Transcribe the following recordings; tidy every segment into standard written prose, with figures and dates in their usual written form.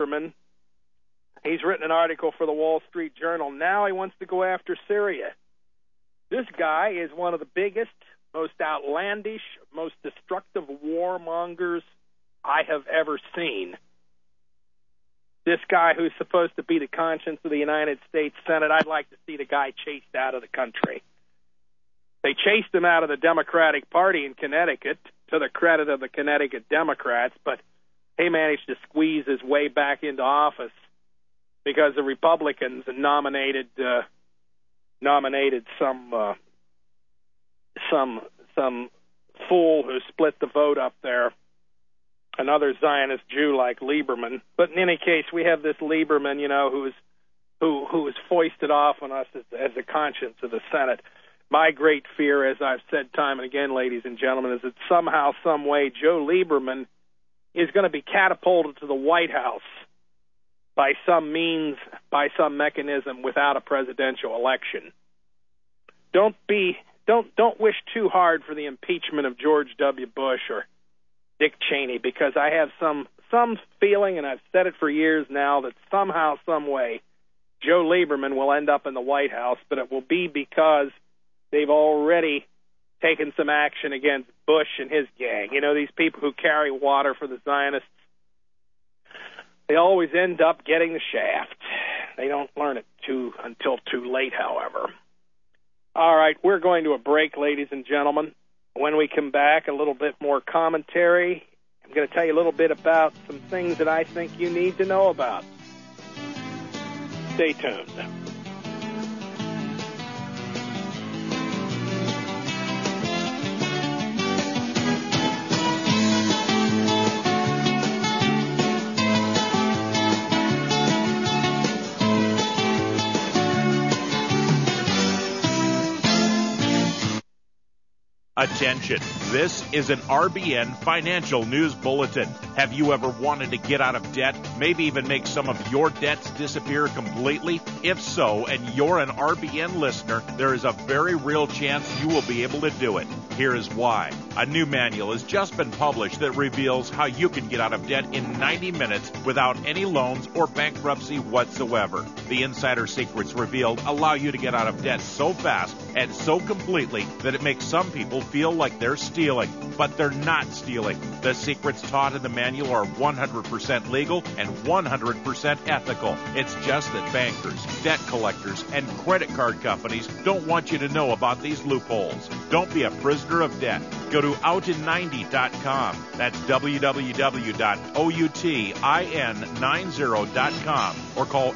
Lieberman. He's written an article for the Wall Street Journal. Now he wants to go after Syria. This guy is one of the biggest, most outlandish, most destructive warmongers I have ever seen. This guy who's supposed to be the conscience of the United States Senate, I'd like to see the guy chased out of the country. They chased him out of the Democratic Party in Connecticut, to the credit of the Connecticut Democrats, but he managed to squeeze his way back into office because the Republicans nominated some fool who split the vote up there, another Zionist Jew like Lieberman. But in any case, we have this Lieberman, who is foisted off on us as the conscience of the Senate. My great fear, as I've said time and again, ladies and gentlemen, is that somehow, some way, Joe Lieberman is going to be catapulted to the White House by some means, by some mechanism, without a presidential election. Don't wish too hard for the impeachment of George W. Bush or Dick Cheney, because I have some feeling, and I've said it for years now, that somehow, some way, Joe Lieberman will end up in the White House, but it will be because they've already taken some action against Bush and his gang. These people who carry water for the Zionists, they always end up getting the shaft. They don't learn it until too late, however. All right, we're going to a break, ladies and gentlemen. When we come back, a little bit more commentary. I'm going to tell you a little bit about some things that I think you need to know about. Stay tuned. Attention, this is an RBN Financial News Bulletin. Have you ever wanted to get out of debt, maybe even make some of your debts disappear completely? If so, and you're an RBN listener, there is a very real chance you will be able to do it. Here is why. A new manual has just been published that reveals how you can get out of debt in 90 minutes without any loans or bankruptcy whatsoever. The insider secrets revealed allow you to get out of debt so fast and so completely that it makes some people feel like they're stealing, but they're not stealing. The secrets taught in the manual are 100% legal and 100% ethical. It's just that bankers, debt collectors, and credit card companies don't want you to know about these loopholes. Don't be a prisoner of debt. Go to outin90.com. That's www.outin90.com or call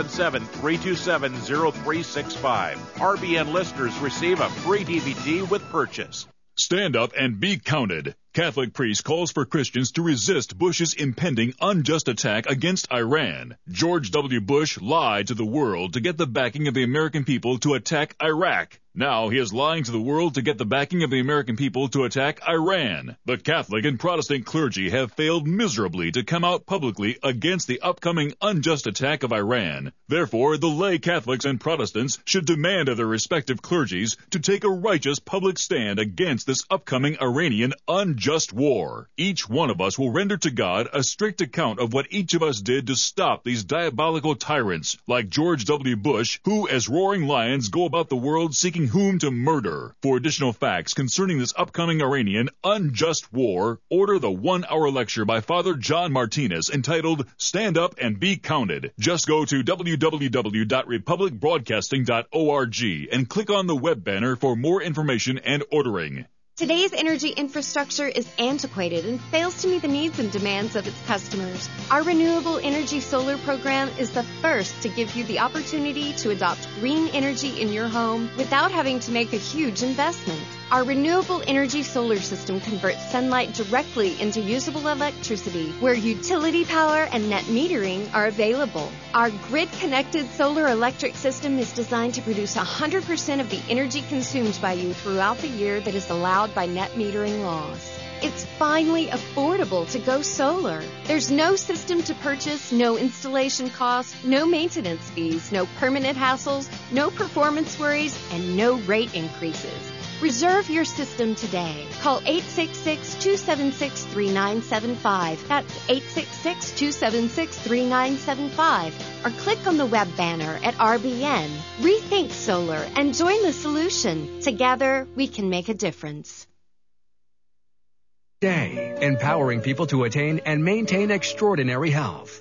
877-327-0365. RBN listeners receive a free DVD with purchase. Stand up and be counted. Catholic priest calls for Christians to resist Bush's impending unjust attack against Iran. George W. Bush lied to the world to get the backing of the American people to attack Iraq. Now he is lying to the world to get the backing of the American people to attack Iran. The Catholic and Protestant clergy have failed miserably to come out publicly against the upcoming unjust attack of Iran. Therefore, the lay Catholics and Protestants should demand of their respective clergies to take a righteous public stand against this upcoming Iranian unjust war. Each one of us will render to God a strict account of what each of us did to stop these diabolical tyrants like George W. Bush, who as roaring lions go about the world seeking whom to murder. For additional facts concerning this upcoming Iranian unjust war, order the 1-hour lecture by Father John Martinez entitled Stand Up and Be Counted. Just go to www.republicbroadcasting.org and click on the web banner for more information and ordering. Today's energy infrastructure is antiquated and fails to meet the needs and demands of its customers. Our Renewable Energy Solar program is the first to give you the opportunity to adopt green energy in your home without having to make a huge investment. Our renewable energy solar system converts sunlight directly into usable electricity, where utility power and net metering are available. Our grid-connected solar electric system is designed to produce 100% of the energy consumed by you throughout the year that is allowed by net metering laws. It's finally affordable to go solar. There's no system to purchase, no installation costs, no maintenance fees, no permanent hassles, no performance worries, and no rate increases. Reserve your system today. Call 866-276-3975. That's 866-276-3975. Or click on the web banner at RBN. Rethink solar and join the solution. Together, we can make a difference. Day, empowering people to attain and maintain extraordinary health.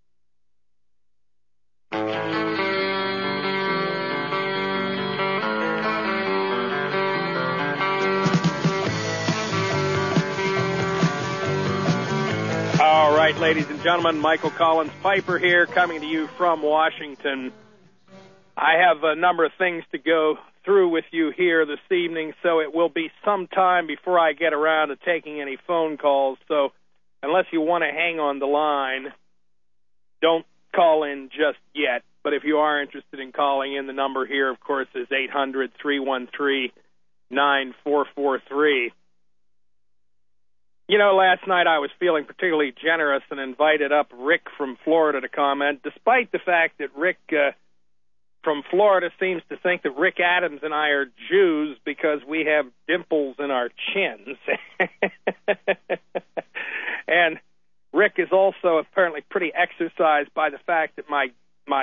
All right, ladies and gentlemen, Michael Collins Piper here, coming to you from Washington. I have a number of things to go through with you here this evening, so it will be some time before I get around to taking any phone calls. So unless you want to hang on the line, don't call in just yet. But if you are interested in calling in, the number here, of course, is 800-313-9443. You know, last night I was feeling particularly generous and invited up Rick from Florida to comment, despite the fact that Rick from Florida seems to think that Rick Adams and I are Jews because we have dimples in our chins. And Rick is also apparently pretty exercised by the fact that my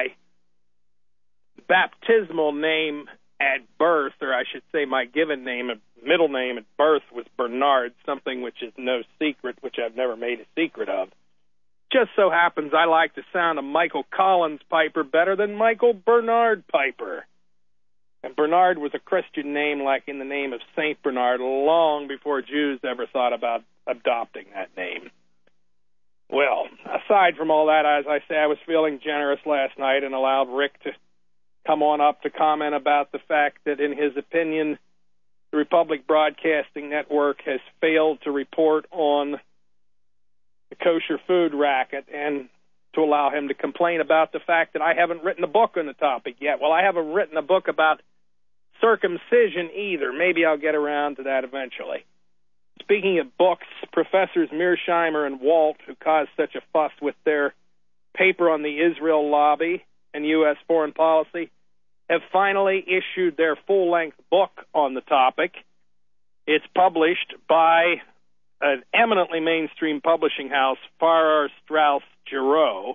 baptismal name at birth, or I should say my given name, middle name at birth, was Bernard, something which is no secret, which I've never made a secret of. Just so happens I like the sound of Michael Collins Piper better than Michael Bernard Piper. And Bernard was a Christian name, like in the name of Saint Bernard, long before Jews ever thought about adopting that name. Well, aside from all that, as I say, I was feeling generous last night and allowed Rick to come on up to comment about the fact that, in his opinion, the Republic Broadcasting Network has failed to report on the kosher food racket, and to allow him to complain about the fact that I haven't written a book on the topic yet. Well, I haven't written a book about circumcision either. Maybe I'll get around to that eventually. Speaking of books, Professors Mearsheimer and Walt, who caused such a fuss with their paper on the Israel lobby and U.S. foreign policy, have finally issued their full-length book on the topic. It's published by an eminently mainstream publishing house, Farrar, Straus, Giroux.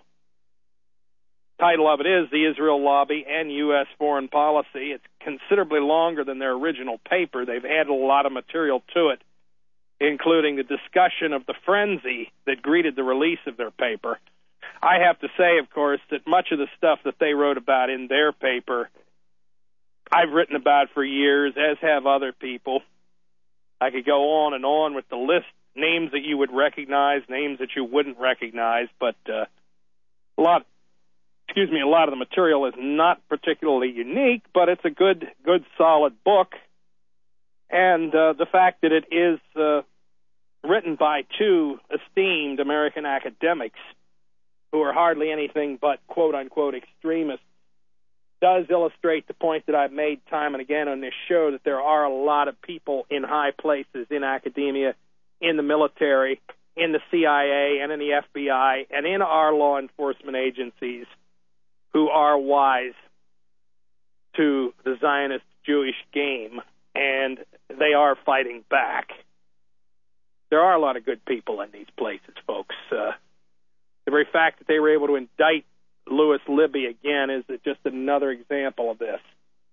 Title of it is The Israel Lobby and U.S. Foreign Policy. It's considerably longer than their original paper. They've added a lot of material to it, including the discussion of the frenzy that greeted the release of their paper. I have to say, of course, that much of the stuff that they wrote about in their paper I've written about for years, as have other people. I could go on and on with the list, names that you would recognize, names that you wouldn't recognize, but a lot of the material is not particularly unique, but it's a good, solid book. And the fact that it is written by two esteemed American academics who are hardly anything but quote-unquote extremists does illustrate the point that I've made time and again on this show, that there are a lot of people in high places in academia, in the military, in the CIA, and in the FBI, and in our law enforcement agencies who are wise to the Zionist Jewish game, and they are fighting back. There are a lot of good people in these places, folks. The very fact that they were able to indict Louis Libby again is just another example of this.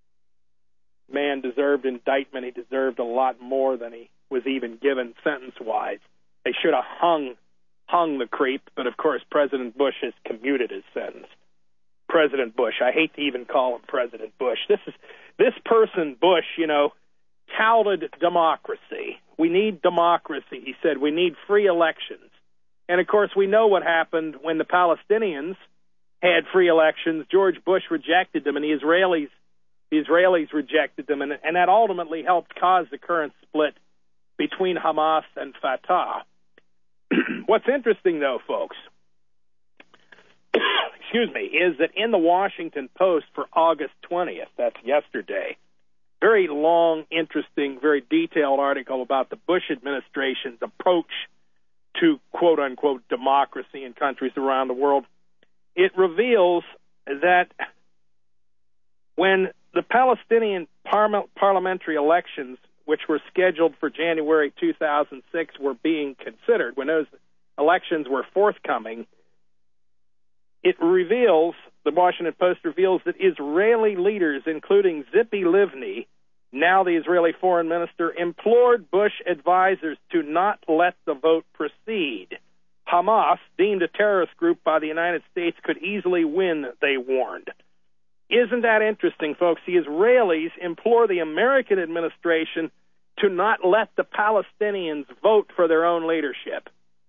Man deserved indictment. He deserved a lot more than he was even given sentence-wise. They should have hung the creep, but of course President Bush has commuted his sentence. President Bush, I hate to even call him President Bush. This person, Bush, touted democracy. We need democracy, he said. We need free elections. And of course we know what happened when the Palestinians had free elections. George Bush rejected them, and the Israelis rejected them, and that ultimately helped cause the current split between Hamas and Fatah. What's interesting, though, folks, is that in the Washington Post for August 20th, that's yesterday, very long, interesting, very detailed article about the Bush administration's approach to quote-unquote democracy in countries around the world. It reveals that when the Palestinian parliamentary elections which were scheduled for January 2006, were being considered, when those elections were forthcoming, it reveals, the Washington Post reveals, that Israeli leaders, including Tzipi Livni, now the Israeli foreign minister, implored Bush advisors to not let the vote proceed. Hamas, deemed a terrorist group by the United States, could easily win, they warned. Isn't that interesting, folks? The Israelis implore the American administration to not let the Palestinians vote for their own leadership.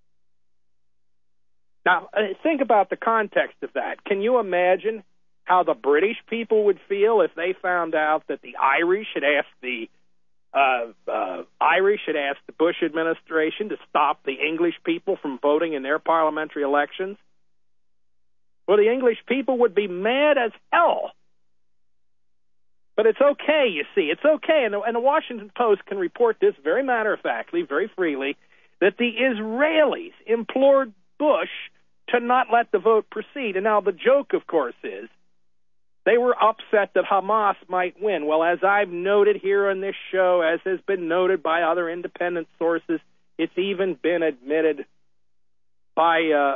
Now, think about the context of that. Can you imagine how the British people would feel if they found out that the Irish had asked the Bush administration to stop the English people from voting in their parliamentary elections? Well, the English people would be mad as hell. But it's okay, you see. It's okay. And the Washington Post can report this very matter-of-factly, very freely, that the Israelis implored Bush to not let the vote proceed. And now the joke, of course, is they were upset that Hamas might win. Well, as I've noted here on this show, as has been noted by other independent sources, it's even been admitted by a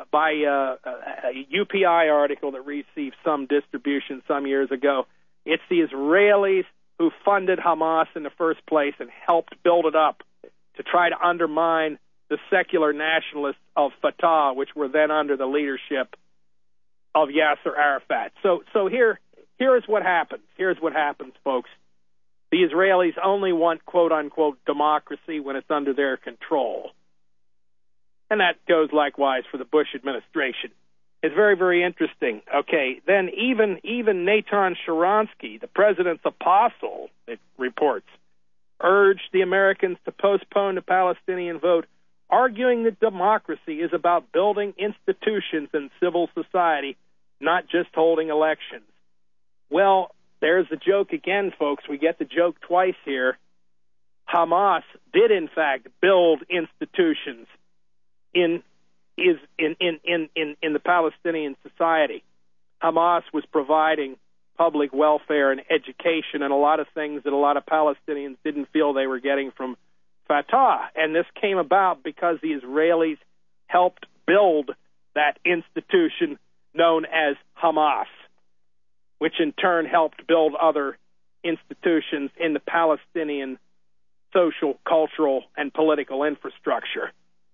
UPI article that received some distribution some years ago. It's the Israelis who funded Hamas in the first place and helped build it up to try to undermine the secular nationalists of Fatah, which were then under the leadership of Yasser Arafat. So here is what happens. Here's what happens, folks. The Israelis only want, quote-unquote, democracy when it's under their control. And that goes likewise for the Bush administration. It's very, very interesting. Okay, then even Natan Sharansky, the president's apostle, it reports, urged the Americans to postpone the Palestinian vote, arguing that democracy is about building institutions and civil society, not just holding elections. Well, there's the joke again, folks. We get the joke twice here. Hamas did, in fact, build institutions in the Palestinian society. Hamas was providing public welfare and education and a lot of things that a lot of Palestinians didn't feel they were getting from Fatah. And this came about because the Israelis helped build that institution known as Hamas, which in turn helped build other institutions in the Palestinian social, cultural, and political infrastructure.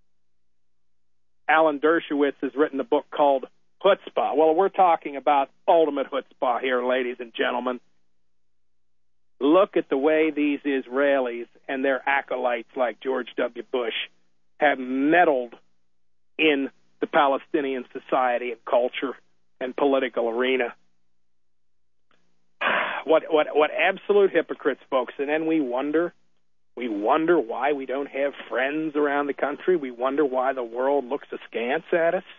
Alan Dershowitz has written a book called Chutzpah. Well, we're talking about ultimate chutzpah here, ladies and gentlemen. Look at the way these Israelis and their acolytes like George W. Bush have meddled in the Palestinian society and culture and political arena. What absolute hypocrites, folks. And then we wonder why we don't have friends around the country. We wonder why the world looks askance at us.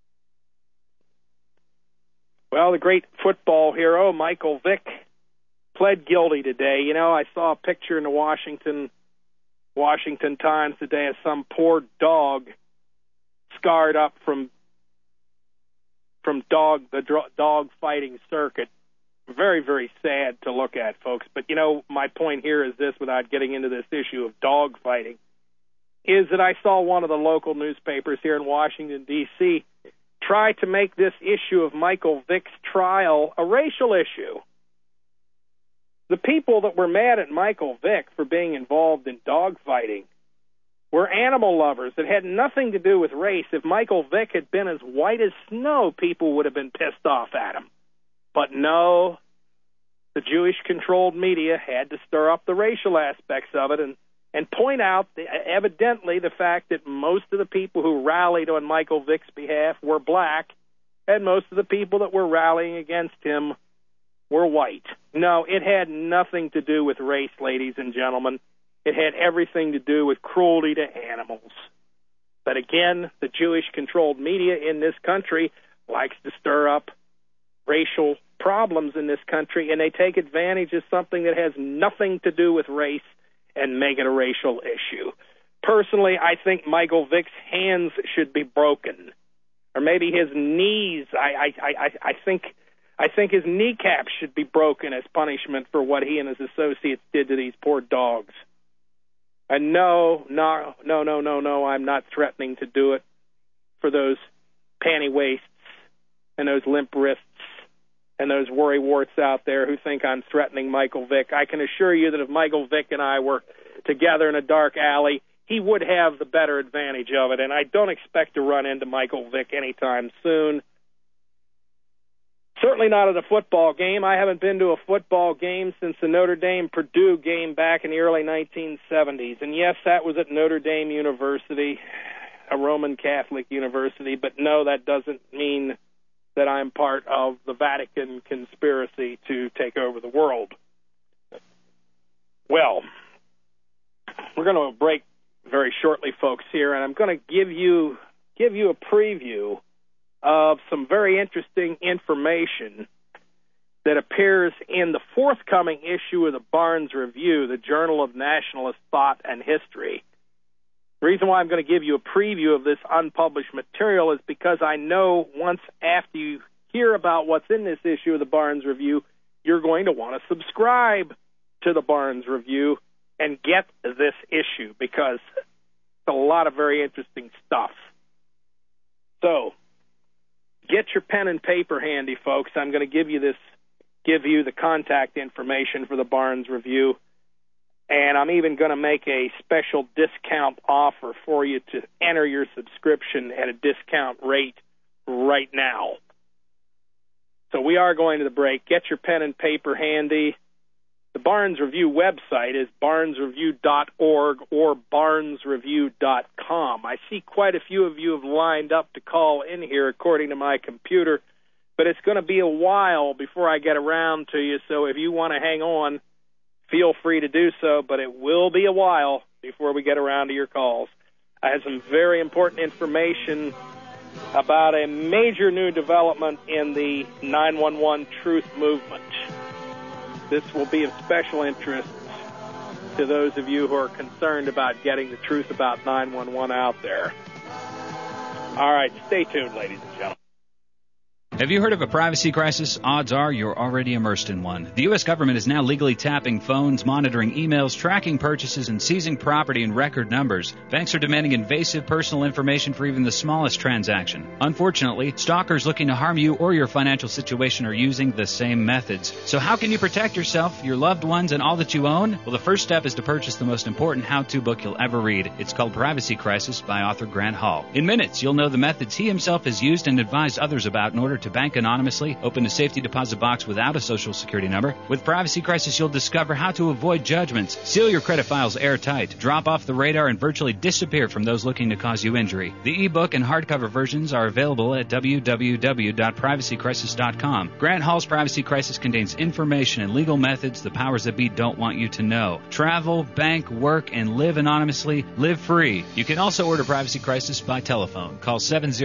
Well, the great football hero, Michael Vick, pled guilty today. You know, I saw a picture in the Washington Times today of some poor dog scarred up from the dog fighting circuit. Very, very sad to look at, folks. But, you know, my point here is this, without getting into this issue of dog fighting, is that I saw one of the local newspapers here in Washington, D.C., try to make this issue of Michael Vick's trial a racial issue. The people that were mad at Michael Vick for being involved in dog fighting were animal lovers. It had nothing to do with race. If Michael Vick had been as white as snow, people would have been pissed off at him. But no, the Jewish-controlled media had to stir up the racial aspects of it and point out, evidently, the fact that most of the people who rallied on Michael Vick's behalf were black, and most of the people that were rallying against him were white. No, it had nothing to do with race, ladies and gentlemen. It had everything to do with cruelty to animals. But again, the Jewish-controlled media in this country likes to stir up racial problems in this country, and they take advantage of something that has nothing to do with race and make it a racial issue. Personally, I think Michael Vick's hands should be broken, or maybe his knees. I think his kneecaps should be broken as punishment for what he and his associates did to these poor dogs. And no, I'm not threatening to do it for those panty waists and those limp wrists and those worrywarts out there who think I'm threatening Michael Vick. I can assure you that if Michael Vick and I were together in a dark alley, he would have the better advantage of it, and I don't expect to run into Michael Vick anytime soon. Certainly not at a football game. I haven't been to a football game since the Notre Dame-Purdue game back in the early 1970s. And yes, that was at Notre Dame University, a Roman Catholic university. But no, that doesn't mean that I'm part of the Vatican conspiracy to take over the world. Well, we're going to break very shortly, folks, here, and I'm going to give you a preview of some very interesting information that appears in the forthcoming issue of the Barnes Review, the Journal of Nationalist Thought and History. The reason why I'm going to give you a preview of this unpublished material is because I know once after you hear about what's in this issue of the Barnes Review, you're going to want to subscribe to the Barnes Review and get this issue, because it's a lot of very interesting stuff. So, get your pen and paper handy, folks. I'm going to give you the contact information for the Barnes Review, and I'm even going to make a special discount offer for you to enter your subscription at a discount rate right now. So we are going to the break. Get your pen and paper handy. The Barnes Review website is barnesreview.org or barnesreview.com. I see quite a few of you have lined up to call in here according to my computer, but it's going to be a while before I get around to you, so if you want to hang on, feel free to do so, but it will be a while before we get around to your calls. I have some very important information about a major new development in the 911 truth movement. This will be of special interest to those of you who are concerned about getting the truth about 911 out there. All right, stay tuned, ladies and gentlemen. Have you heard of a privacy crisis? Odds are you're already immersed in one. The U.S. government is now legally tapping phones, monitoring emails, tracking purchases, and seizing property in record numbers. Banks are demanding invasive personal information for even the smallest transaction. Unfortunately, stalkers looking to harm you or your financial situation are using the same methods. So how can you protect yourself, your loved ones, and all that you own? Well, the first step is to purchase the most important how-to book you'll ever read. It's called Privacy Crisis by author Grant Hall. In minutes, you'll know the methods he himself has used and advised others about in order to bank anonymously, open a safety deposit box without a social security number. With Privacy Crisis, you'll discover how to avoid judgments, seal your credit files airtight, drop off the radar, and virtually disappear from those looking to cause you injury. The ebook and hardcover versions are available at www.privacycrisis.com. Grant Hall's Privacy Crisis contains information and legal methods the powers that be don't want you to know. Travel, bank, work, and live anonymously. Live free. You can also order Privacy Crisis by telephone. Call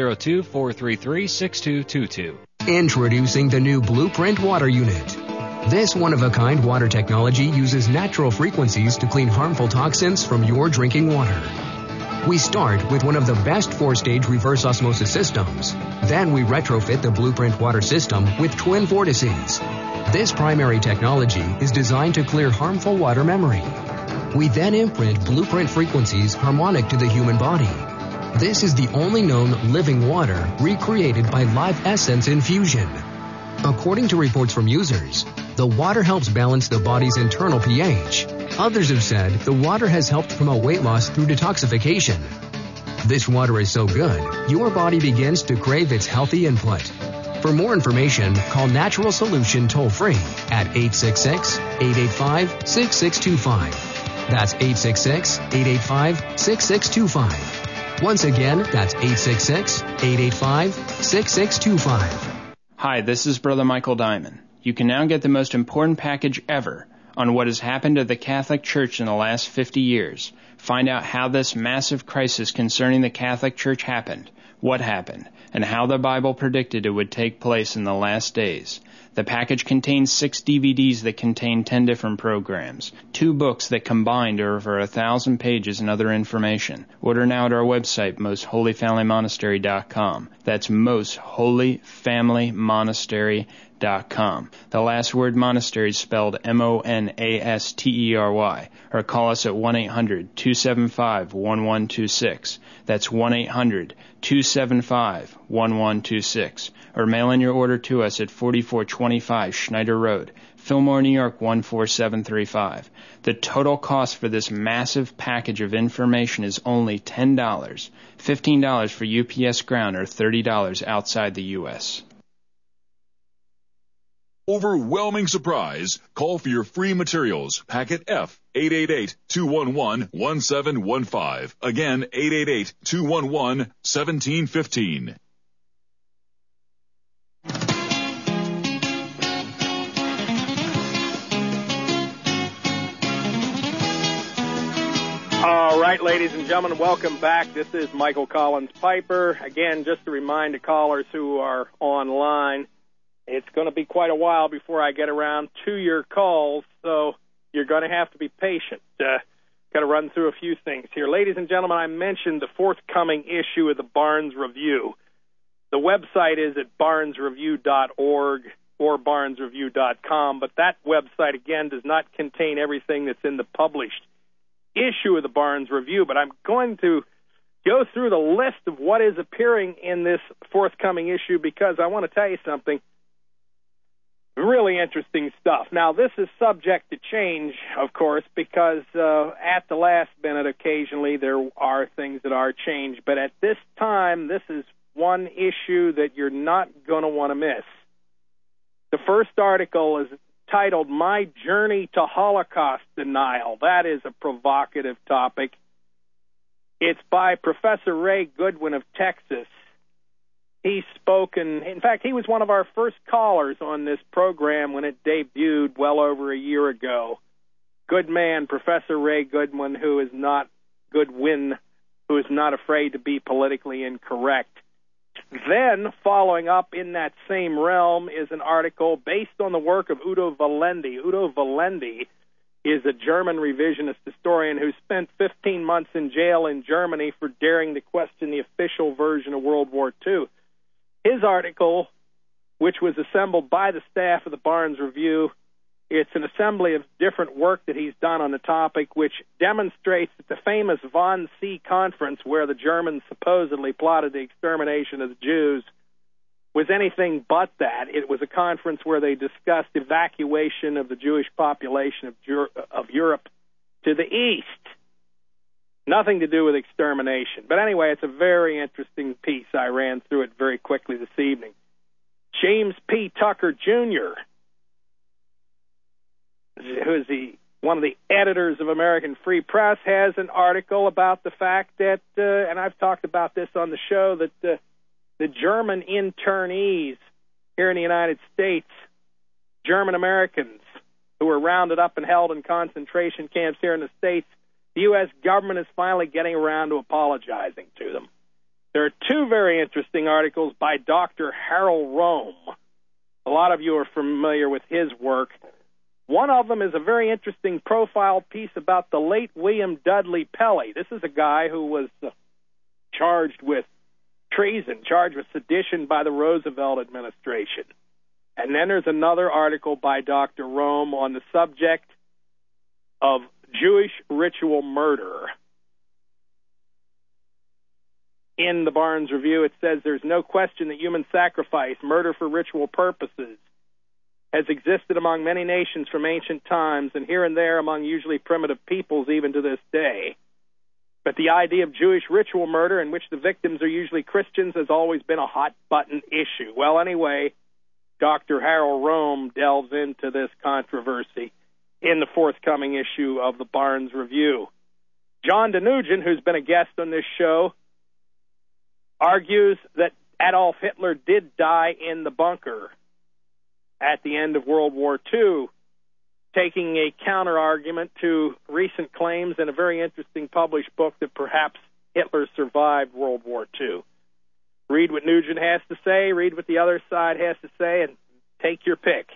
702-433-6222. Introducing the new Blueprint Water Unit. This one-of-a-kind water technology uses natural frequencies to clean harmful toxins from your drinking water. We start with one of the best 4-stage reverse osmosis systems. Then we retrofit the Blueprint water system with twin vortices. This primary technology is designed to clear harmful water memory. We then imprint Blueprint frequencies harmonic to the human body. This is the only known living water recreated by Live Essence infusion. According to reports from users, the water helps balance the body's internal pH. Others have said the water has helped promote weight loss through detoxification. This water is so good, your body begins to crave its healthy input. For more information, call Natural Solution toll-free at 866-885-6625. That's 866-885-6625. Once again, that's 866-885-6625. Hi, this is Brother Michael Diamond. You can now get the most important package ever on what has happened to the Catholic Church in the last 50 years. Find out how this massive crisis concerning the Catholic Church happened, what happened, and how the Bible predicted it would take place in the last days. The package contains 6 DVDs that contain 10 different programs, 2 books that combined are over 1,000 pages and other information. Order now at our website, mostholyfamilymonastery.com. That's mostholyfamilymonastery.com. monastery.com. The last word monastery is spelled Monastery, or call us at 1-800-275-1126. That's 1-800-275-1126. Or mail in your order to us at 4425 Schneider Road, Fillmore, New York 14735. The total cost for this massive package of information is only $10, $15 for UPS Ground, or $30 outside the U.S. Overwhelming surprise. Call for your free materials. Packet F, 888-211-1715. Again, 888-211-1715. All right, ladies and gentlemen, welcome back. This is Michael Collins Piper. Again, just to remind the callers who are online, it's going to be quite a while before I get around to your calls, so you're going to have to be patient. Got to run through a few things here. Ladies and gentlemen, I mentioned the forthcoming issue of the Barnes Review. The website is at barnesreview.org or barnesreview.com, but that website, again, does not contain everything that's in the published issue of the Barnes Review, but I'm going to go through the list of what is appearing in this forthcoming issue because I want to tell you something. Really interesting stuff. Now, this is subject to change, of course, because at the last minute, occasionally, there are things that are changed. But at this time, this is one issue that you're not going to want to miss. The first article is titled, My Journey to Holocaust Denial. That is a provocative topic. It's by Professor Ray Goodwin of Texas. He's spoken, in fact, he was one of our first callers on this program when it debuted well over a year ago. Good man, Professor Ray Goodwin, who is not afraid to be politically incorrect. Then, following up in that same realm, is an article based on the work of Udo Wallendy. Udo Wallendy is a German revisionist historian who spent 15 months in jail in Germany for daring to question the official version of World War II. His article, which was assembled by the staff of the Barnes Review, it's an assembly of different work that he's done on the topic, which demonstrates that the famous Wannsee Conference, where the Germans supposedly plotted the extermination of the Jews, was anything but that. It was a conference where they discussed evacuation of the Jewish population of Europe to the east. Nothing to do with extermination. But anyway, it's a very interesting piece. I ran through it very quickly this evening. James P. Tucker, Jr., who is one of the editors of American Free Press, has an article about the fact that, and I've talked about this on the show, that the German internees here in the United States, German Americans who were rounded up and held in concentration camps here in the States, the U.S. government is finally getting around to apologizing to them. There are two very interesting articles by Dr. Harold Rome. A lot of you are familiar with his work. One of them is a very interesting profile piece about the late William Dudley Pelley. This is a guy who was charged with treason, charged with sedition by the Roosevelt administration. And then there's another article by Dr. Rome on the subject of Jewish ritual murder. In the Barnes Review, it says there's no question that human sacrifice, murder for ritual purposes, has existed among many nations from ancient times and here and there among usually primitive peoples even to this day. But the idea of Jewish ritual murder, in which the victims are usually Christians, has always been a hot-button issue. Well, anyway, Dr. Harold Rome delves into this controversy in the forthcoming issue of the Barnes Review. John DeNugent, who's been a guest on this show, argues that Adolf Hitler did die in the bunker at the end of World War II, taking a counter-argument to recent claims in a very interesting published book that perhaps Hitler survived World War II. Read what Nugent has to say, read what the other side has to say, and take your pick.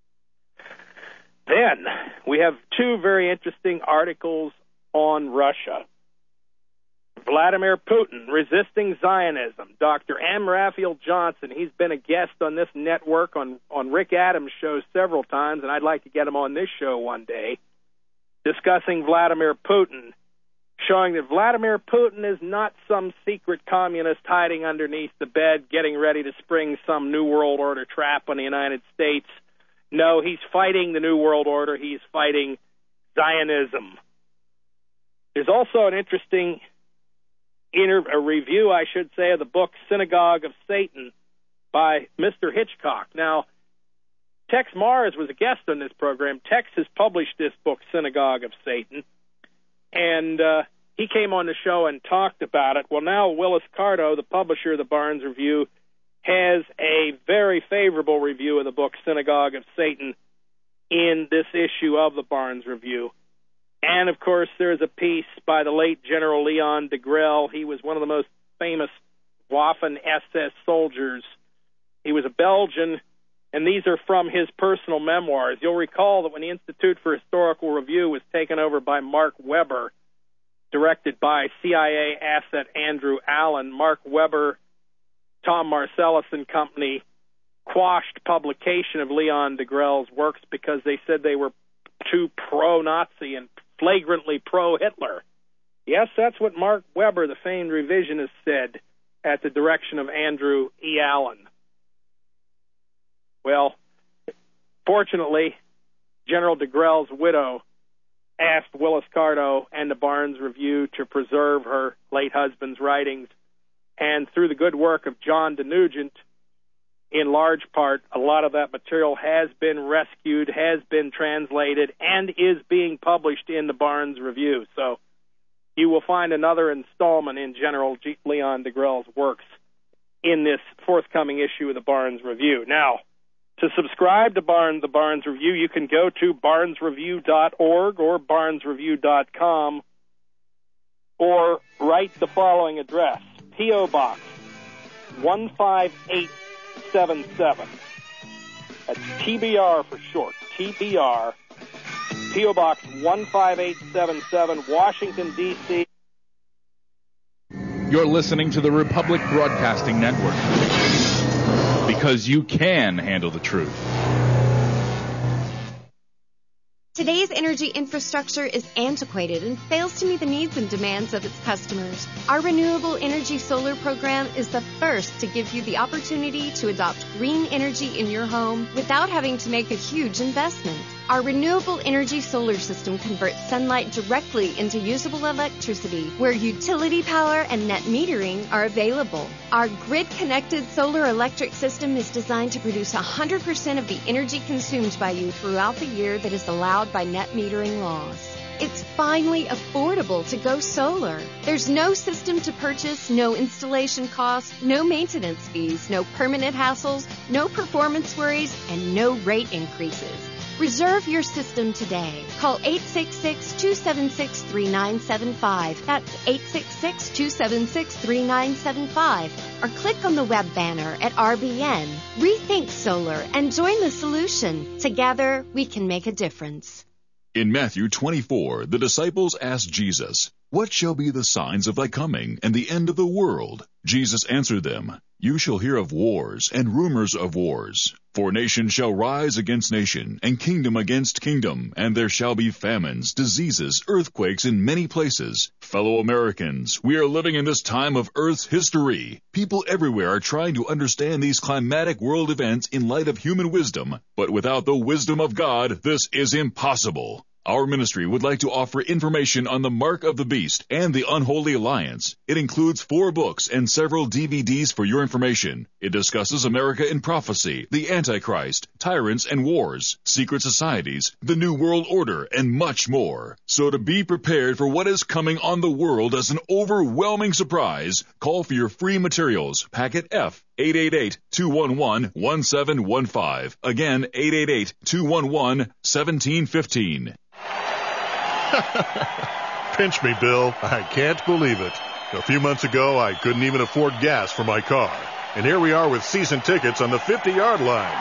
Then we have two very interesting articles on Russia. Vladimir Putin, resisting Zionism. Dr. M. Raphael Johnson, he's been a guest on this network on Rick Adams' show several times, and I'd like to get him on this show one day, discussing Vladimir Putin, showing that Vladimir Putin is not some secret communist hiding underneath the bed, getting ready to spring some New World Order trap on the United States. No, he's fighting the New World Order. He's fighting Zionism. There's also an interesting a review, I should say, of the book Synagogue of Satan by Mr. Hitchcock. Now, Tex Mars was a guest on this program. Tex has published this book, Synagogue of Satan, and he came on the show and talked about it. Well, now Willis Carto, the publisher of the Barnes Review, has a very favorable review of the book Synagogue of Satan in this issue of the Barnes Review. And, of course, there's a piece by the late General Leon Degrelle. He was one of the most famous Waffen-SS soldiers. He was a Belgian, and these are from his personal memoirs. You'll recall that when the Institute for Historical Review was taken over by Mark Weber, directed by CIA asset Andrew Allen, Mark Weber, Tom Marcellus and company quashed publication of Leon Degrelle's works because they said they were too pro-Nazi and flagrantly pro-Hitler. Yes, that's what Mark Weber, the famed revisionist, said at the direction of Andrew E. Allen. Well, fortunately, General Degrelle's widow asked Willis Carto and the Barnes Review to preserve her late husband's writings, and through the good work of John DeNugent, in large part, a lot of that material has been rescued, has been translated, and is being published in the Barnes Review. So you will find another installment in General Leon Degrelle's works in this forthcoming issue of the Barnes Review. Now, to subscribe to the Barnes Review, you can go to barnesreview.org or barnesreview.com, or write the following address: P.O. Box 15877. That's TBR for short. TBR. P.O. Box 15877, Washington, D.C. You're listening to the Republic Broadcasting Network, because you can handle the truth. Today's energy infrastructure is antiquated and fails to meet the needs and demands of its customers. Our Renewable Energy Solar program is the first to give you the opportunity to adopt green energy in your home without having to make a huge investment. Our renewable energy solar system converts sunlight directly into usable electricity, where utility power and net metering are available. Our grid-connected solar electric system is designed to produce 100% of the energy consumed by you throughout the year that is allowed by net metering laws. It's finally affordable to go solar. There's no system to purchase, no installation costs, no maintenance fees, no permanent hassles, no performance worries, and no rate increases. Reserve your system today. Call 866-276-3975. That's 866-276-3975. Or click on the web banner at RBN. Rethink solar and join the solution. Together, we can make a difference. In Matthew 24, the disciples asked Jesus, "What shall be the signs of thy coming and the end of the world?" Jesus answered them, "You shall hear of wars and rumors of wars. For nation shall rise against nation, and kingdom against kingdom, and there shall be famines, diseases, earthquakes in many places. Fellow Americans, we are living in this time of Earth's history. People everywhere are trying to understand these climatic world events in light of human wisdom, but without the wisdom of God, this is impossible. Our ministry would like to offer information on the Mark of the Beast and the Unholy Alliance. It includes 4 books and several DVDs for your information. It discusses America in prophecy, the Antichrist, tyrants and wars, secret societies, the New World Order, and much more. So to be prepared for what is coming on the world as an overwhelming surprise, call for your free materials, Packet F, 888-211-1715. Again, 888-211-1715. Pinch me, Bill. I can't believe it. A few months ago, I couldn't even afford gas for my car. And here we are with season tickets on the 50-yard line.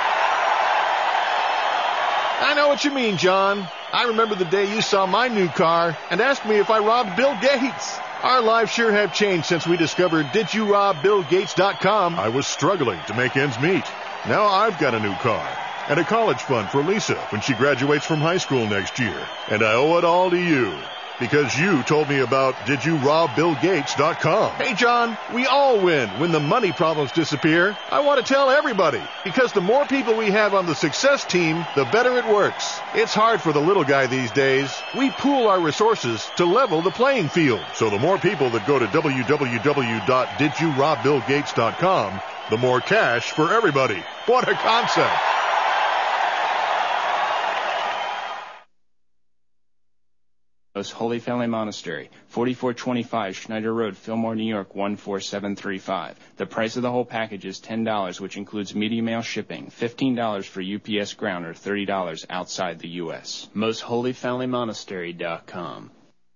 I know what you mean, John. I remember the day you saw my new car and asked me if I robbed Bill Gates. Our lives sure have changed since we discovered DidYouRobBillGates.com. I was struggling to make ends meet. Now I've got a new car and a college fund for Lisa when she graduates from high school next year. And I owe it all to you because you told me about DidYouRobBillGates.com. Hey, John, we all win when the money problems disappear. I want to tell everybody because the more people we have on the success team, the better it works. It's hard for the little guy these days. We pool our resources to level the playing field. So the more people that go to www.DidYouRobBillGates.com, the more cash for everybody. What a concept. Holy Family Monastery, 4425 Schneider Road, Fillmore, New York, 14735. The price of the whole package is $10, which includes media mail shipping, $15 for UPS ground, or $30 outside the U.S. MostHolyFamilyMonastery.com.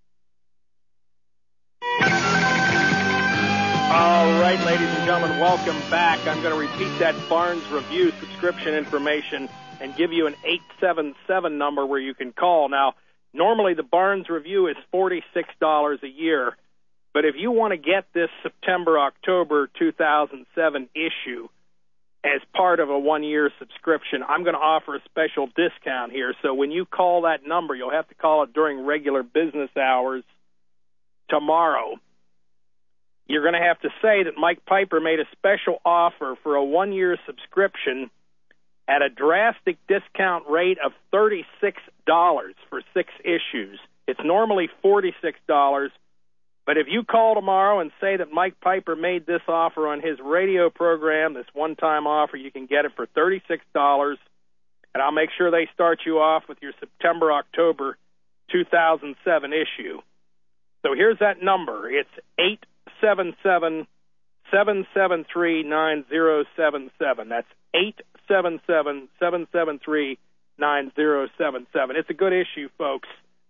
All right, ladies and gentlemen, welcome back. I'm going to repeat that Barnes Review subscription information and give you an 877 number where you can call. Now, normally the Barnes Review is $46 a year, but if you want to get this September-October 2007 issue as part of a one-year subscription, I'm going to offer a special discount here. So when you call that number, you'll have to call it during regular business hours tomorrow. You're going to have to say that Mike Piper made a special offer for a one-year subscription at a drastic discount rate of $36 for 6 issues. It's normally $46, but if you call tomorrow and say that Mike Piper made this offer on his radio program, this one-time offer, you can get it for $36, and I'll make sure they start you off with your September-October 2007 issue. So here's that number. It's 877-773-9077. That's 877-773-9077. It's a good issue, folks.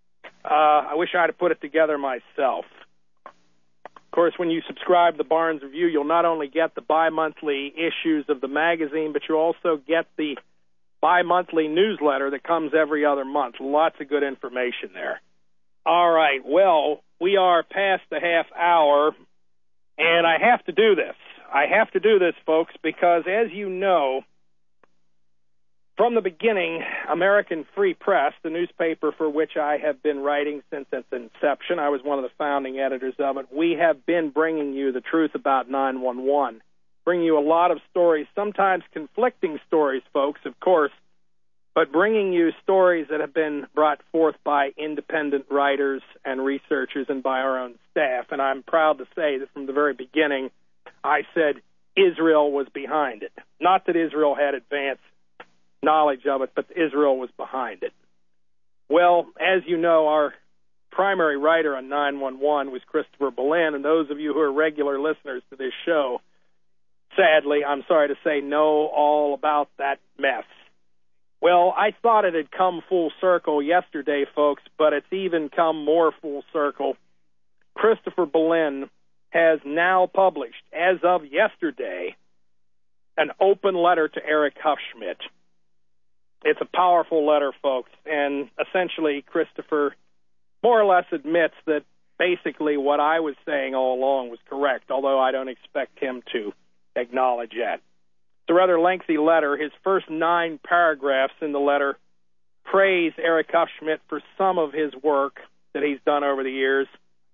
I wish I'd have put it together myself. Of course, when you subscribe to the Barnes Review, you'll not only get the bi-monthly issues of the magazine, but you'll also get the bi-monthly newsletter that comes every other month. Lots of good information there. All right, well, we are past the half hour, and I have to do this. I have to do this, folks, because as you know, from the beginning, American Free Press, the newspaper for which I have been writing since its inception, I was one of the founding editors of it, we have been bringing you the truth about 911, bringing you a lot of stories, sometimes conflicting stories, folks, of course, but bringing you stories that have been brought forth by independent writers and researchers and by our own staff. And I'm proud to say that from the very beginning, I said Israel was behind it. Not that Israel had advanced knowledge of it, but Israel was behind it. Well, as you know, our primary writer on 911 was Christopher Boleyn, and those of you who are regular listeners to this show, sadly, I'm sorry to say, know all about that mess. Well, I thought it had come full circle yesterday, folks, but it's even come more full circle. Christopher Boleyn has now published, as of yesterday, an open letter to Eric Hufschmidt. It's a powerful letter, folks, and essentially Christopher more or less admits that basically what I was saying all along was correct, although I don't expect him to acknowledge that. It's a rather lengthy letter. His first 9 paragraphs in the letter praise Eric Hufschmidt for some of his work that he's done over the years,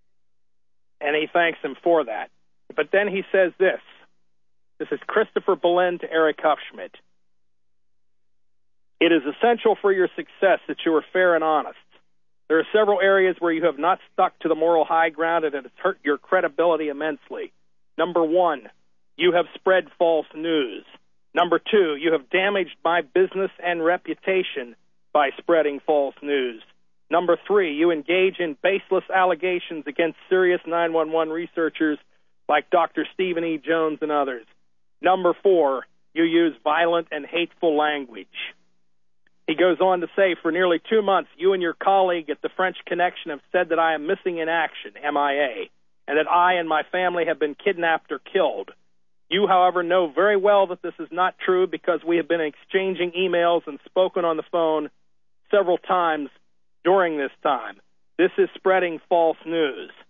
and he thanks him for that. But then he says this. This is Christopher Boleyn to Eric Hufschmidt. It is essential for your success that you are fair and honest. There are several areas where you have not stuck to the moral high ground, and it has hurt your credibility immensely. Number 1, you have spread false news. Number 2, you have damaged my business and reputation by spreading false news. Number 3, you engage in baseless allegations against serious 911 researchers like Dr. Stephen E. Jones and others. Number 4, you use violent and hateful language. He goes on to say, for nearly 2 months, you and your colleague at the French Connection have said that I am missing in action, MIA, and that I and my family have been kidnapped or killed. You, however, know very well that this is not true because we have been exchanging emails and spoken on the phone several times during this time. This is spreading false news.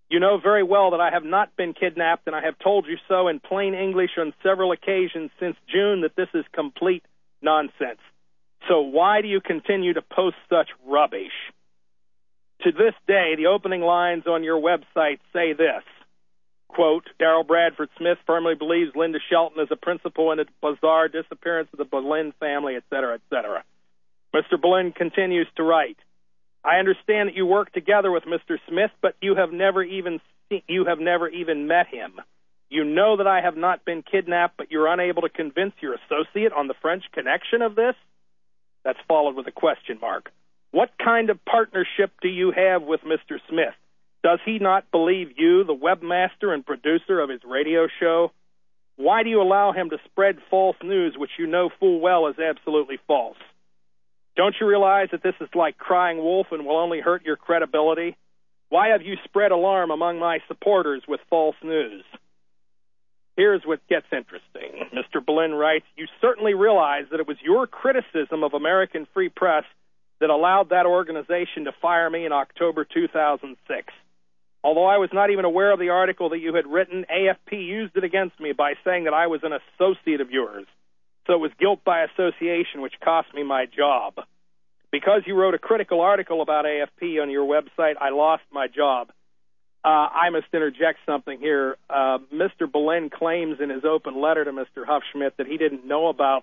You know very well that I have not been kidnapped, and I have told you so in plain English on several occasions since June that this is complete nonsense. So why do you continue to post such rubbish? To this day, the opening lines on your website say this, quote, Darrell Bradford Smith firmly believes Linda Shelton is a principal in the bizarre disappearance of the Boleyn family, etc., etc. Mr. Boleyn continues to write, I understand that you work together with Mr. Smith, but you have never even met him. You know that I have not been kidnapped, but you're unable to convince your associate on the French connection of this? That's followed with a question mark. What kind of partnership do you have with Mr. Smith? Does he not believe you, the webmaster and producer of his radio show? Why do you allow him to spread false news which you know full well is absolutely false? Don't you realize that this is like crying wolf and will only hurt your credibility? Why have you spread alarm among my supporters with false news? Here's what gets interesting. Mr. Boleyn writes, you certainly realize that it was your criticism of American Free Press that allowed that organization to fire me in October 2006. Although I was not even aware of the article that you had written, AFP used it against me by saying that I was an associate of yours. So it was guilt by association, which cost me my job. Because you wrote a critical article about AFP on your website, I lost my job. I must interject something here. Mr. Boleyn claims in his open letter to Mr. Huffschmidt that he didn't know about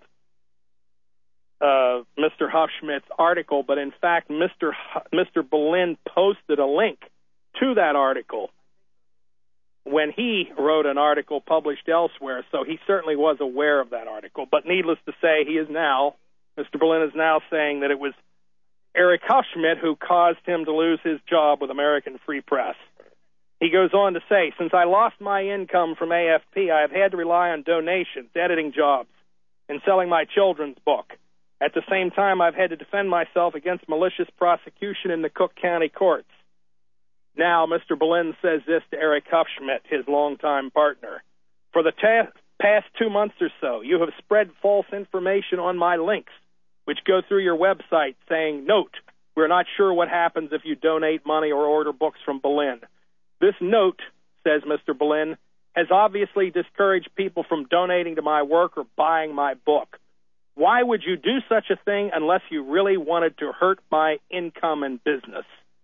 Mr. Huffschmidt's article, but in fact, Mr. Boleyn posted a link to that article when he wrote an article published elsewhere, so he certainly was aware of that article. But needless to say, Mr. Boleyn is now saying that it was Eric Huffschmidt who caused him to lose his job with American Free Press. He goes on to say, since I lost my income from AFP, I have had to rely on donations, editing jobs, and selling my children's book. At the same time, I've had to defend myself against malicious prosecution in the Cook County courts. Now, Mr. Boleyn says this to Eric Huffschmidt, his longtime partner. For the past 2 months or so, you have spread false information on my links, which go through your website saying, note, we're not sure what happens if you donate money or order books from Boleyn. This note, says Mr. Boleyn, has obviously discouraged people from donating to my work or buying my book. Why would you do such a thing unless you really wanted to hurt my income and business?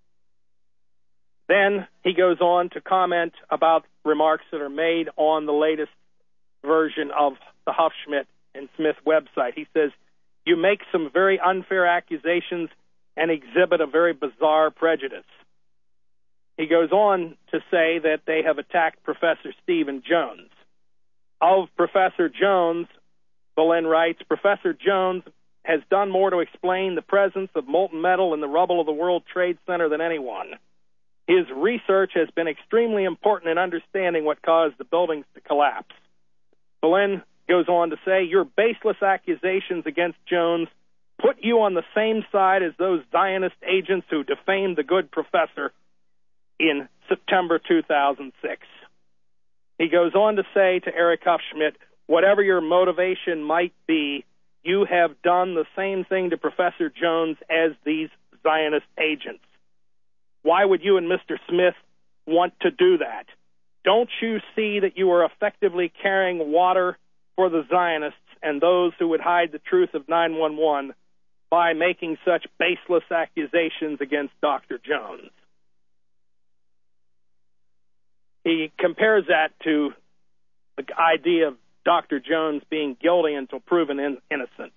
Then he goes on to comment about remarks that are made on the latest version of the Huffschmidt and Smith website. He says, you make some very unfair accusations and exhibit a very bizarre prejudice. He goes on to say that they have attacked Professor Stephen Jones. Of Professor Jones, Boleyn writes, Professor Jones has done more to explain the presence of molten metal in the rubble of the World Trade Center than anyone. His research has been extremely important in understanding what caused the buildings to collapse. Boleyn goes on to say, your baseless accusations against Jones put you on the same side as those Zionist agents who defamed the good professor in September 2006. He goes on to say to Eric Huffschmidt, whatever your motivation might be, you have done the same thing to Professor Jones as these Zionist agents. Why would you and Mr. Smith want to do that? Don't you see that you are effectively carrying water for the Zionists and those who would hide the truth of 9/11 by making such baseless accusations against Dr. Jones? He compares that to the idea of Dr. Jones being guilty until proven innocent.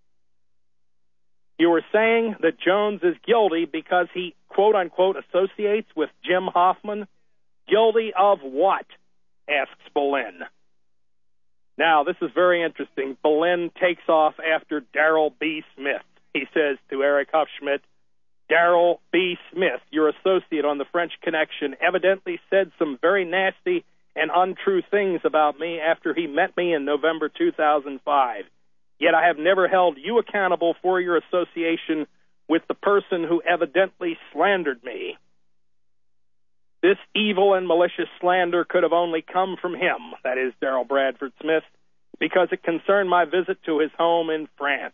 You were saying that Jones is guilty because he, quote-unquote, associates with Jim Hoffman? Guilty of what? Asks Boleyn. Now, this is very interesting. Boleyn takes off after Darrell B. Smith. He says to Eric Huffschmidt, Darrell B. Smith, your associate on the French Connection, evidently said some very nasty and untrue things about me after he met me in November 2005. Yet I have never held you accountable for your association with the person who evidently slandered me. This evil and malicious slander could have only come from him, that is Darrell Bradford Smith, because it concerned my visit to his home in France.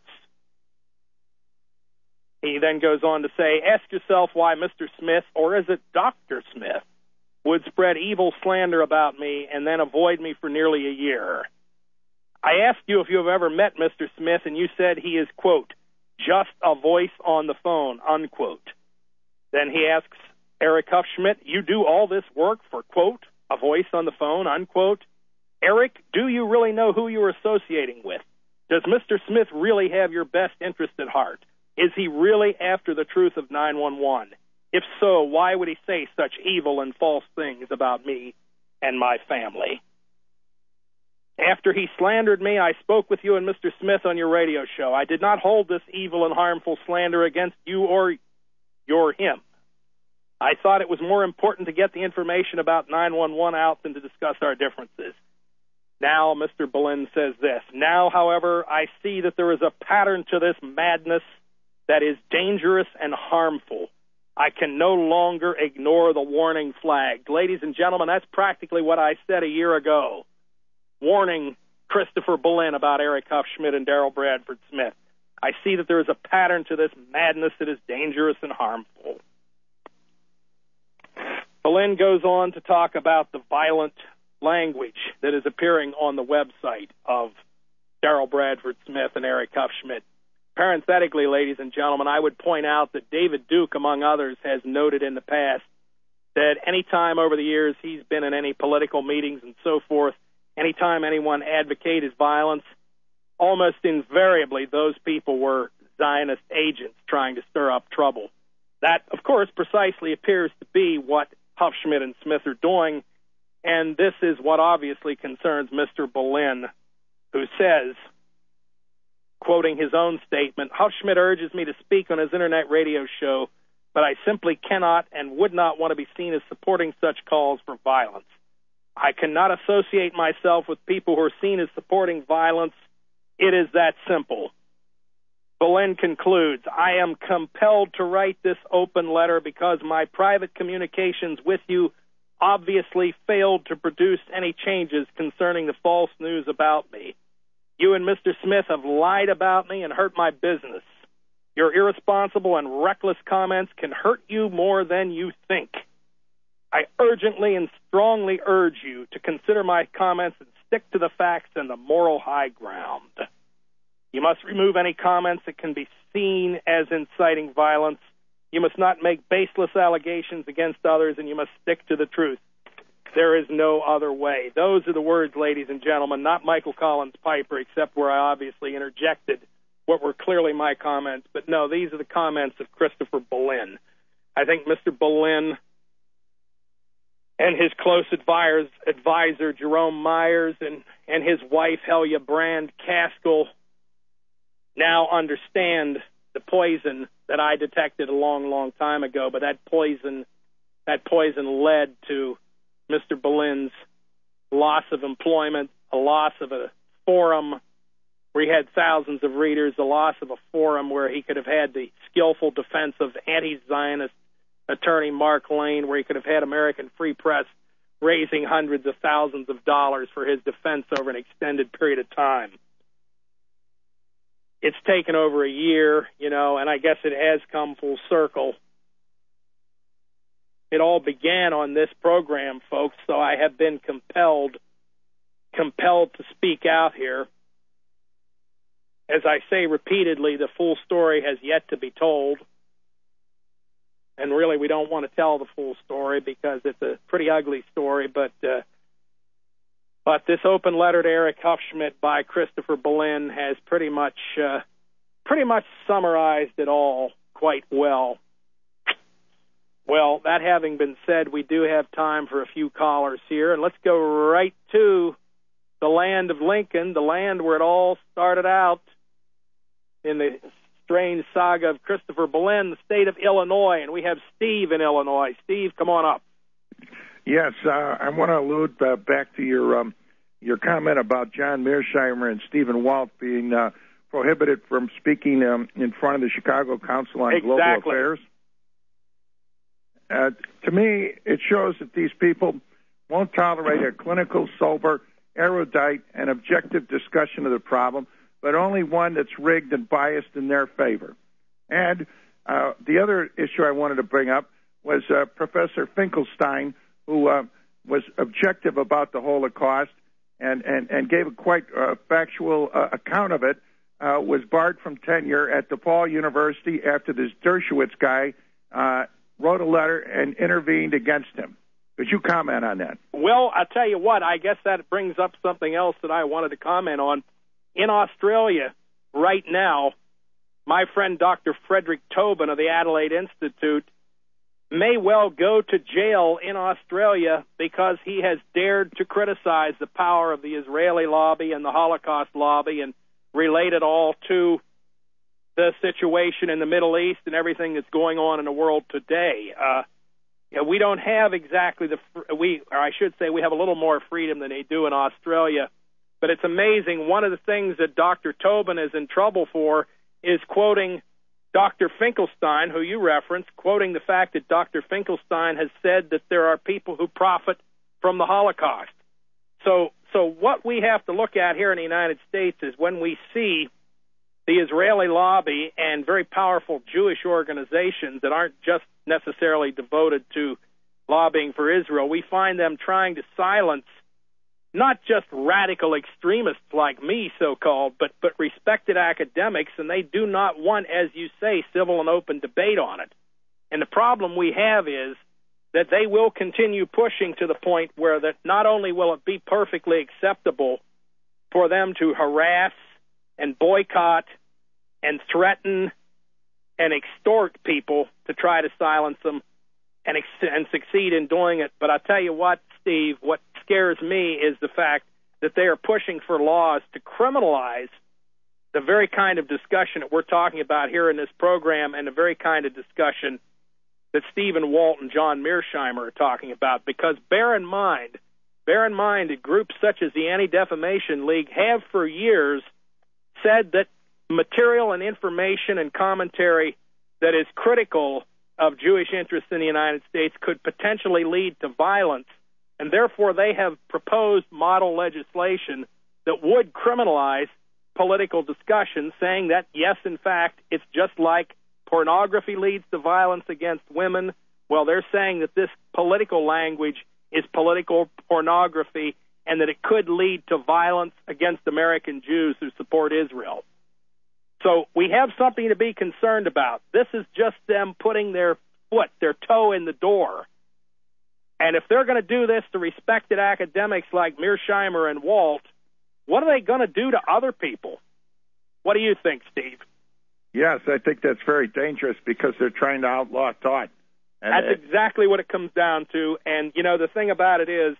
He then goes on to say, ask yourself why Mr. Smith, or is it Dr. Smith, would spread evil slander about me and then avoid me for nearly a year. I asked you if you have ever met Mr. Smith, and you said he is, quote, just a voice on the phone, unquote. Then he asks Eric Huffschmidt, you do all this work for, quote, a voice on the phone, unquote? Eric, do you really know who you are associating with? Does Mr. Smith really have your best interest at heart? Is he really after the truth of 911? If so, why would he say such evil and false things about me and my family? After he slandered me, I spoke with you and Mr. Smith on your radio show. I did not hold this evil and harmful slander against you or him. I thought it was more important to get the information about 911 out than to discuss our differences. Now, Mr. Boleyn says this. Now, however, I see that there is a pattern to this madness that is dangerous and harmful. I can no longer ignore the warning flag. Ladies and gentlemen, that's practically what I said a year ago, warning Christopher Boleyn about Eric Huffschmidt and Daryl Bradford Smith. I see that there is a pattern to this madness that is dangerous and harmful. Boleyn goes on to talk about the violent language that is appearing on the website of Daryl Bradford Smith and Eric Huffschmidt. Parenthetically, ladies and gentlemen, I would point out that David Duke, among others, has noted in the past that any time over the years he's been in any political meetings and so forth, anytime anyone advocated violence, almost invariably those people were Zionist agents trying to stir up trouble. That, of course, precisely appears to be what Huffschmidt and Smith are doing, and this is what obviously concerns Mr. Boleyn, who says, quoting his own statement, Huffschmidt urges me to speak on his internet radio show, but I simply cannot and would not want to be seen as supporting such calls for violence. I cannot associate myself with people who are seen as supporting violence. It is that simple. Boleyn concludes, I am compelled to write this open letter because my private communications with you obviously failed to produce any changes concerning the false news about me. You and Mr. Smith have lied about me and hurt my business. Your irresponsible and reckless comments can hurt you more than you think. I urgently and strongly urge you to consider my comments and stick to the facts and the moral high ground. You must remove any comments that can be seen as inciting violence. You must not make baseless allegations against others, and you must stick to the truth. There is no other way. Those are the words, ladies and gentlemen, not Michael Collins Piper, except where I obviously interjected what were clearly my comments. But no, these are the comments of Christopher Boleyn. I think Mr. Boleyn and his close advisor, Jerome Myers, and his wife, Helia Brand Caskell, now understand the poison that I detected a long, long time ago. But that poison led to Mr. Boleyn's loss of employment, a loss of a forum where he had thousands of readers, the loss of a forum where he could have had the skillful defense of anti-Zionist attorney Mark Lane, where he could have had American Free Press raising hundreds of thousands of dollars for his defense over an extended period of time. It's taken over a year, and I guess it has come full circle. It all began on this program, folks, so I have been compelled to speak out here. As I say repeatedly, the full story has yet to be told. And really, we don't want to tell the full story because it's a pretty ugly story. But this open letter to Eric Huffschmidt by Christopher Boleyn has pretty much summarized it all quite well. Well, that having been said, we do have time for a few callers here, and let's go right to the land of Lincoln, the land where it all started out in the strange saga of Christopher Boleyn, the state of Illinois, and we have Steve in Illinois. Steve, come on up. Yes, I want to allude back to your comment about John Mearsheimer and Stephen Walt being prohibited from speaking in front of the Chicago Council on Global Affairs. To me, it shows that these people won't tolerate a clinical, sober, erudite, and objective discussion of the problem, but only one that's rigged and biased in their favor. And the other issue I wanted to bring up was Professor Finkelstein, who was objective about the Holocaust and gave a quite factual account of it, was barred from tenure at DePaul University after this Dershowitz guy wrote a letter and intervened against him. Could you comment on that? Well, I'll tell you what, I guess that brings up something else that I wanted to comment on. In Australia, right now, my friend Dr. Frederick Tobin of the Adelaide Institute may well go to jail in Australia because he has dared to criticize the power of the Israeli lobby and the Holocaust lobby and relate it all to the situation in the Middle East and everything that's going on in the world today. We don't have exactly we have a little more freedom than they do in Australia. But it's amazing. One of the things that Dr. Tobin is in trouble for is quoting Dr. Finkelstein, who you referenced, quoting the fact that Dr. Finkelstein has said that there are people who profit from the Holocaust. So what we have to look at here in the United States is when we see the Israeli lobby and very powerful Jewish organizations that aren't just necessarily devoted to lobbying for Israel, we find them trying to silence not just radical extremists like me, so-called, but respected academics, and they do not want, as you say, civil and open debate on it. And the problem we have is that they will continue pushing to the point where that not only will it be perfectly acceptable for them to harass and boycott and threaten and extort people to try to silence them and succeed in doing it. But I tell you what, Steve, what scares me is the fact that they are pushing for laws to criminalize the very kind of discussion that we're talking about here in this program and the very kind of discussion that Stephen Walt and John Mearsheimer are talking about. Because bear in mind that groups such as the Anti-Defamation League have for years said that material and information and commentary that is critical of Jewish interests in the United States could potentially lead to violence, and therefore they have proposed model legislation that would criminalize political discussion, saying that, yes, in fact, it's just like pornography leads to violence against women. Well, they're saying that this political language is political pornography and that it could lead to violence against American Jews who support Israel. So we have something to be concerned about. This is just them putting their toe in the door. And if they're going to do this to respected academics like Mearsheimer and Walt, what are they going to do to other people? What do you think, Steve? Yes, I think that's very dangerous because they're trying to outlaw thought. And that's exactly what it comes down to. And, the thing about it is,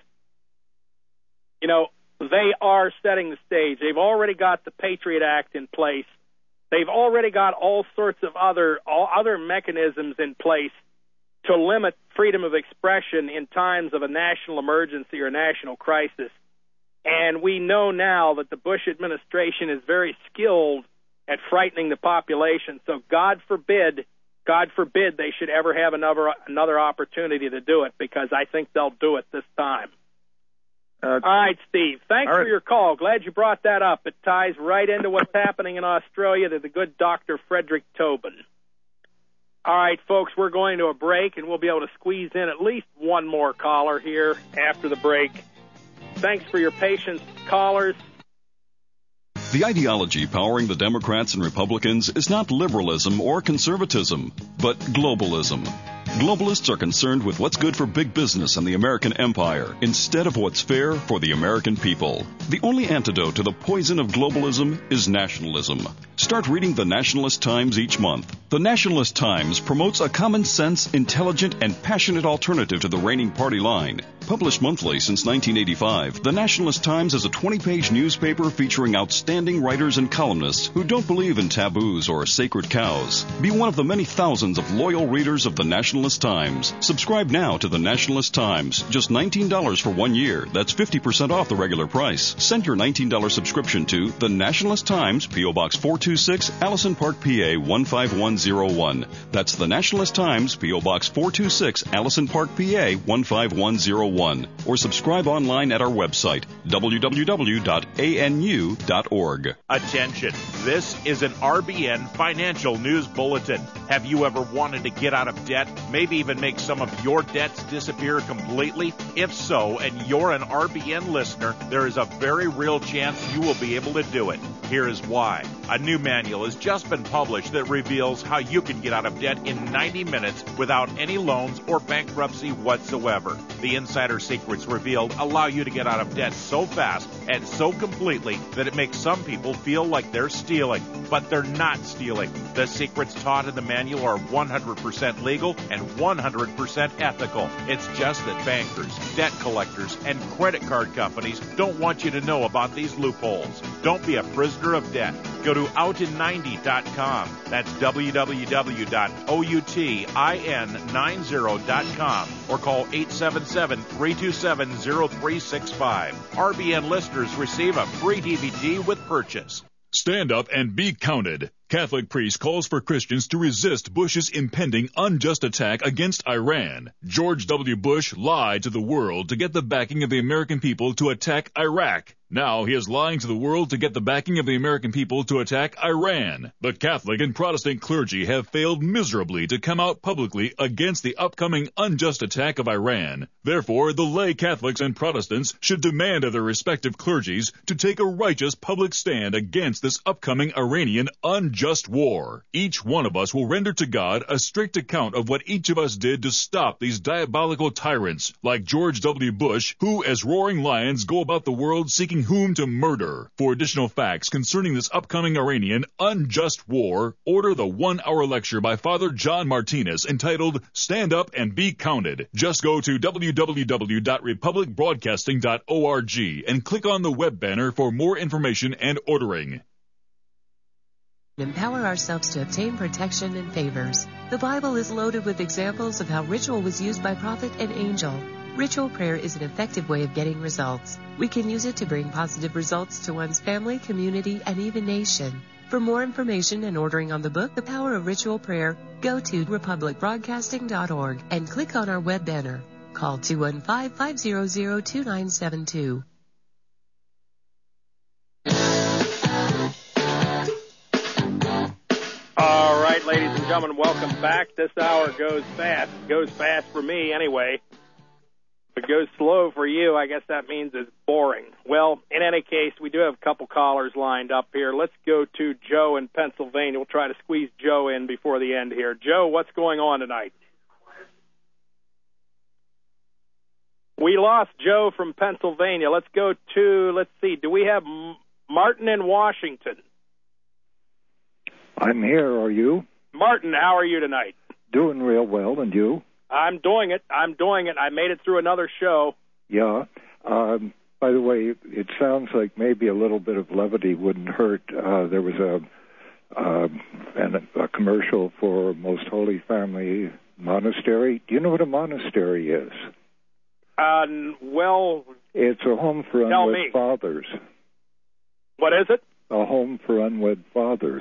they are setting the stage. They've already got the Patriot Act in place. They've already got all sorts of other mechanisms in place to limit freedom of expression in times of a national emergency or national crisis. And we know now that the Bush administration is very skilled at frightening the population. So God forbid they should ever have another opportunity to do it, because I think they'll do it this time. All right, Steve, thanks for your call. Glad you brought that up. It ties right into what's happening in Australia to the good Dr. Frederick Tobin. All right, folks, we're going to a break, and we'll be able to squeeze in at least one more caller here after the break. Thanks for your patience, callers. The ideology powering the Democrats and Republicans is not liberalism or conservatism, but globalism. Globalists are concerned with what's good for big business and the American empire instead of what's fair for the American people. The only antidote to the poison of globalism is nationalism. Start reading the Nationalist Times each month. The Nationalist Times promotes a common sense, intelligent, and passionate alternative to the reigning party line. Published monthly since 1985, the Nationalist Times is a 20-page newspaper featuring outstanding writers and columnists who don't believe in taboos or sacred cows. Be one of the many thousands of loyal readers of the Nationalist Times. Subscribe now to the Nationalist Times. Just $19 for 1 year. That's 50% off the regular price. Send your $19 subscription to the Nationalist Times, P.O. Box 426, Allison Park, PA 15101. That's the Nationalist Times, P.O. Box 426, Allison Park, PA 15101. Or subscribe online at our website, www.anu.org. Attention, this is an RBN Financial News Bulletin. Have you ever wanted to get out of debt, maybe even make some of your debts disappear completely? If so, and you're an RBN listener, there is a very real chance you will be able to do it. Here is why. A new manual has just been published that reveals how you can get out of debt in 90 minutes without any loans or bankruptcy whatsoever. The insider secrets revealed allow you to get out of debt so fast and so completely that it makes some people feel like they're stealing, but they're not stealing. The secrets taught in the manual are 100% legal and 100% ethical. It's just that bankers, debt collectors, and credit card companies don't want you to know about these loopholes. Don't be a prisoner of debt. Go to outin90.com. That's www.outin90.com or call 877-327-0365. RBN listeners receive a free DVD with purchase. Stand up and be counted. Catholic priest calls for Christians to resist Bush's impending unjust attack against Iran. George W. Bush lied to the world to get the backing of the American people to attack Iraq. Now he is lying to the world to get the backing of the American people to attack Iran. The Catholic and Protestant clergy have failed miserably to come out publicly against the upcoming unjust attack of Iran. Therefore, the lay Catholics and Protestants should demand of their respective clergies to take a righteous public stand against this upcoming Iranian unjust war. Each one of us will render to God a strict account of what each of us did to stop these diabolical tyrants, like George W. Bush, who, as roaring lions, go about the world seeking whom to murder. For additional facts concerning this upcoming Iranian unjust war, order the 1-hour lecture by Father John Martinez entitled Stand Up and Be Counted. Just go to www.republicbroadcasting.org and click on the web banner for more information and ordering. Empower ourselves to obtain protection and favors. The Bible is loaded with examples of how ritual was used by prophet and angel. Ritual prayer is an effective way of getting results. We can use it to bring positive results to one's family, community, and even nation. For more information and ordering on the book, The Power of Ritual Prayer, go to republicbroadcasting.org and click on our web banner. Call 215-500-2972. All right, ladies and gentlemen, welcome back. This hour goes fast. Goes fast for me anyway. If it goes slow for you, I guess that means it's boring. Well, in any case, we do have a couple callers lined up here. Let's go to Joe in Pennsylvania. We'll try to squeeze Joe in before the end here. Joe, what's going on tonight? We lost Joe from Pennsylvania. Let's go to, let's see, do we have Martin in Washington? I'm here. Are you? Martin, how are you tonight? Doing real well, and you? I'm doing it. I made it through another show. Yeah. By the way, it sounds like maybe a little bit of levity wouldn't hurt. There was a commercial for Most Holy Family Monastery. Do you know what a monastery is? Well, it's a home for unwed fathers. What is it? A home for unwed fathers.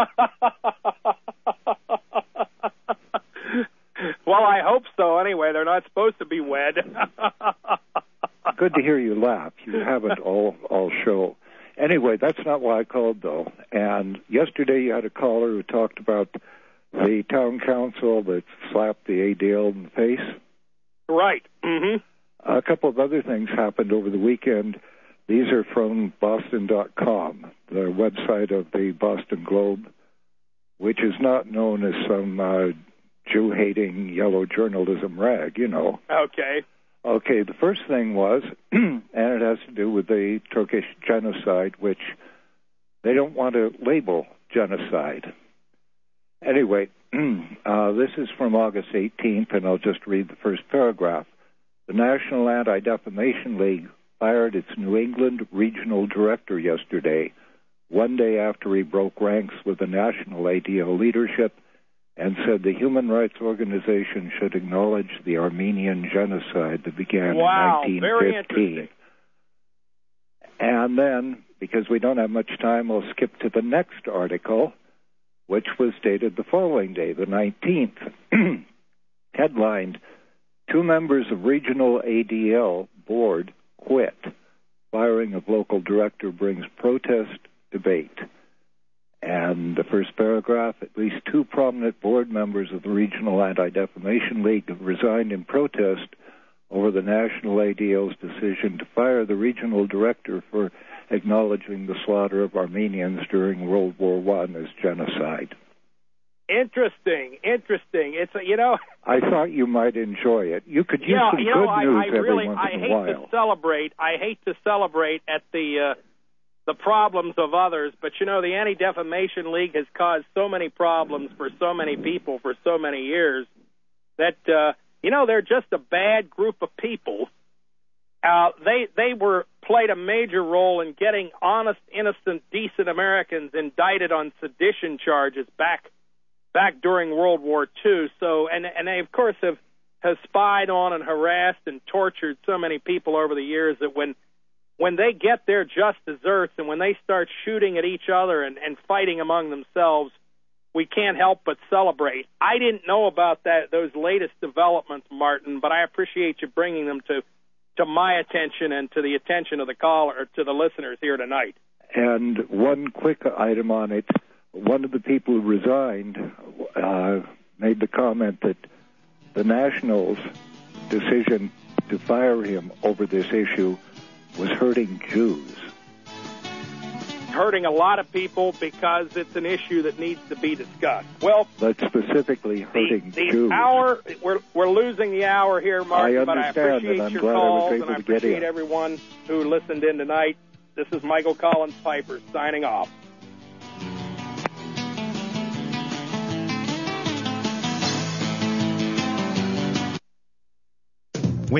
Well, I hope so. Anyway, they're not supposed to be wed. Good to hear you laugh. You haven't all show. Anyway, that's not why I called, though. And yesterday you had a caller who talked about the town council that slapped the ADL in the face. Right. Mm-hmm. A couple of other things happened over the weekend. These are from Boston.com, the website of the Boston Globe, which is not known as some Jew-hating yellow journalism rag, you know. Okay. Okay, the first thing was, and it has to do with the Turkish genocide, which they don't want to label genocide. Anyway, this is from August 18th, and I'll just read the first paragraph. The National Anti-Defamation League fired its New England regional director yesterday, one day after he broke ranks with the national ADL leadership and said the human rights organization should acknowledge the Armenian genocide that began in 1915. Very interesting. And then, because we don't have much time, I'll skip to the next article, which was dated the following day, the 19th. Headlined, 2 members of regional ADL board quit. Firing of local director brings protest debate. And the first paragraph, at least 2 prominent board members of the Regional Anti-Defamation League have resigned in protest over the National ADL's decision to fire the regional director for acknowledging the slaughter of Armenians during World War I as genocide. Interesting. It's I thought you might enjoy it. You could use some good news every once in a while. I hate to celebrate at the problems of others, but the Anti-Defamation League has caused so many problems for so many people for so many years that they're just a bad group of people. They played a major role in getting honest, innocent, decent Americans indicted on sedition charges back during World War II. So, and they of course have spied on and harassed and tortured so many people over the years that when they get their just desserts and when they start shooting at each other and fighting among themselves, we can't help but celebrate. I didn't know about those latest developments, Martin, but I appreciate you bringing them to my attention and to the attention of the caller, or to the listeners here tonight. And one quick item on it. One of the people who resigned made the comment that the Nationals' decision to fire him over this issue was hurting Jews. Hurting a lot of people because it's an issue that needs to be discussed. Well, but specifically hurting Jews. We're losing the hour here, Martin, but I appreciate your calls, and I appreciate everyone who listened in tonight. This is Michael Collins Piper signing off.